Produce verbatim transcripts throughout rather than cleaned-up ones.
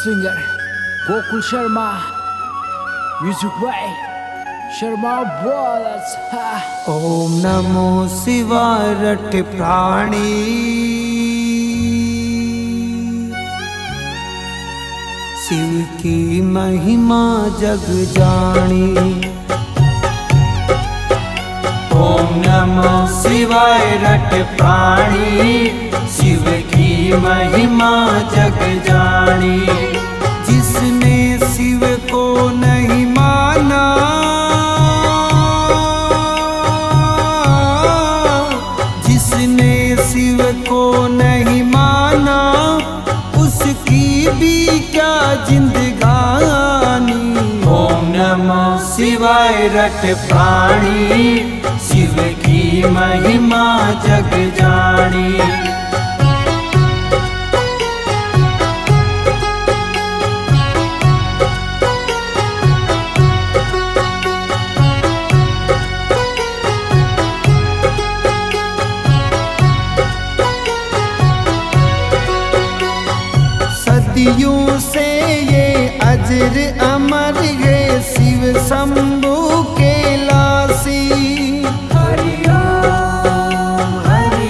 singer Gokul Sharma, music by Sharma Brothers. Ha. ओम नमो शिवाय रट प्राणी शिव की महिमा जग जानी। ओम नमो शिवाय रट प्राणी शिव की महिमा जग जानी। जिसने शिव को नहीं माना जिसने शिव को नहीं माना उसकी भी क्या जिंदगानी। ओम नमः शिवाय रट प्राणी शिव की महिमा जग जानी। सदियों से ये अजर अमर है शिव शंभु के लासी। हरि ओम हरि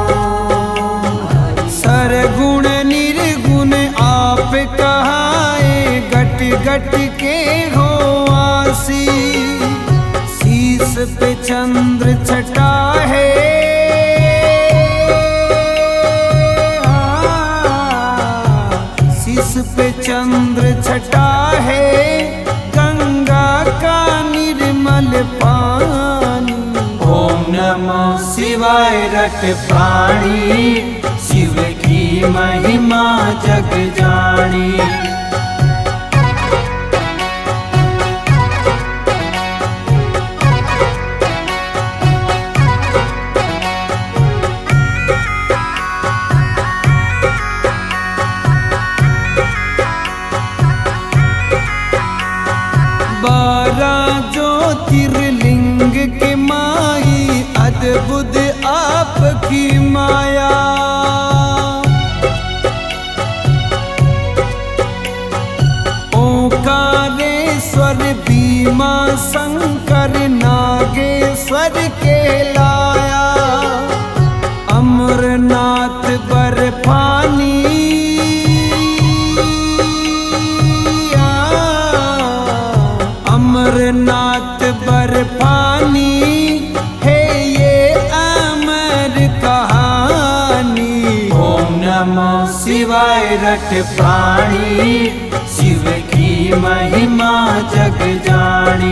ओम सरगुण निर्गुण आप कहाए गट गट के हो आसी। शीस पे चंद्र छटा है पे चंद्र छटा है गंगा का निर्मल पानी। ओम नमः शिवाय रट प्राणी शिव की महिमा जग जानी। बारह ज्योतिर्लिंग के माई अद्भुत आपकी माया। ओंकारेश्वर भीमा शंकर नागेश्वर के लाया। अमरनाथ बर्फानी अमरनाथ बर्फानी है ये अमर कहानी। ओम नमः शिवाय रट प्राणी शिव की महिमा जग जानी।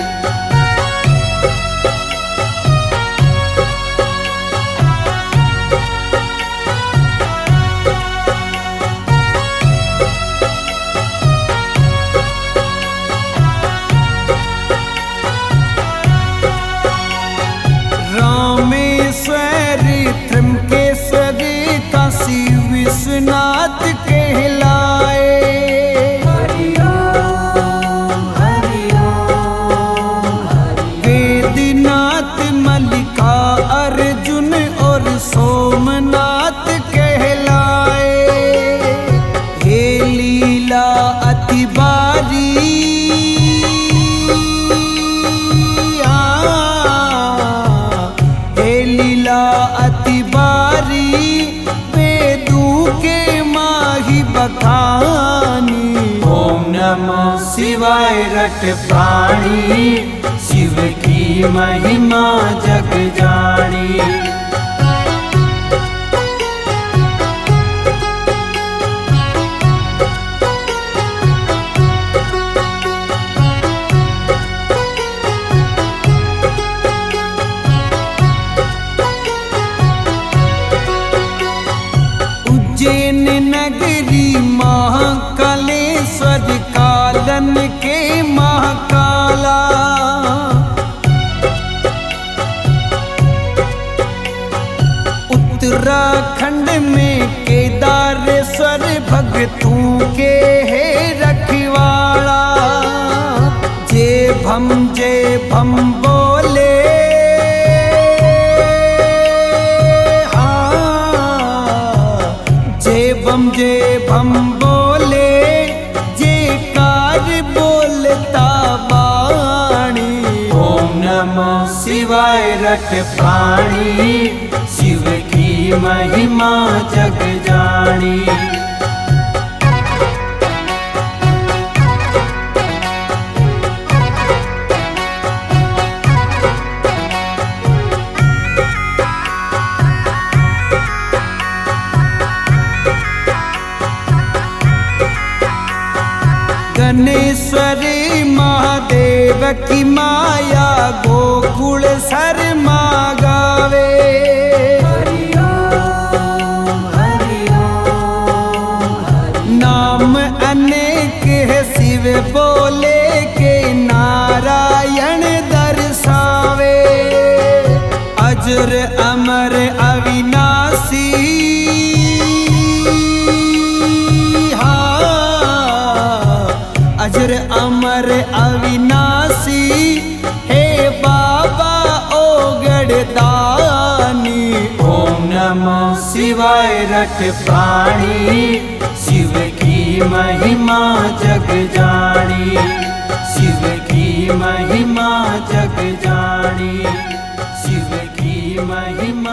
रामेश्वरी त्र्यंबकेश्वरी काशी विश्वनाथ कहलाए। हरि ओम हरि ओम वेदनाथ मल्लिका अर्जुन और सोमनाथ कहलाए। हे लीला अति बारी अति बारी वेदू के माही बखानी। ओम नमः शिवाय रट प्राणी शिव की महिमा जग जानी। उज्जैन नगरी महाकालेश्वर कालन के महाकाला। उत्तराखंड में केदारेश्वर भगतों के है रखवाड़ा। जय भम जय भम बोले जय बम जय बम बोले रट प्राणी, शिव की महिमा जग जानी। गणेश्वरी महादेव की माया गोकुल शर्मा गावे। हरि ओम हरि ओम नाम अनेक है शिव बोले के नारायण दर्शावे। अजर अमर अविनाशी अजर अमर अविनाशी हे बाबा ओगड़ दानी। ओम नमः शिवाय रट प्राणी, शिव की महिमा जग जानी। शिव की महिमा जग जानी, शिव की महिमा